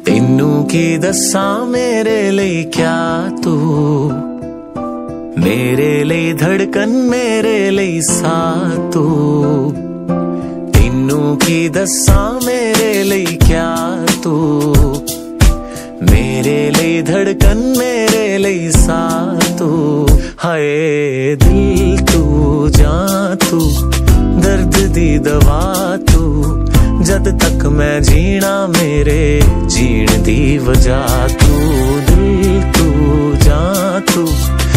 तेनू की दस्सां मेरे लिए क्या तू, मेरे लिए धड़कन मेरे लिए सा तू। तेनू की दस्सां मेरे लिए क्या तू, मेरे लिए धड़कन मेरे लिए सा तू। हाय दिल तू जां तू, दर्द दी दवा तू, जद तक मैं जीना मेरे जीण दी वजह तू। दिल तू जां तू,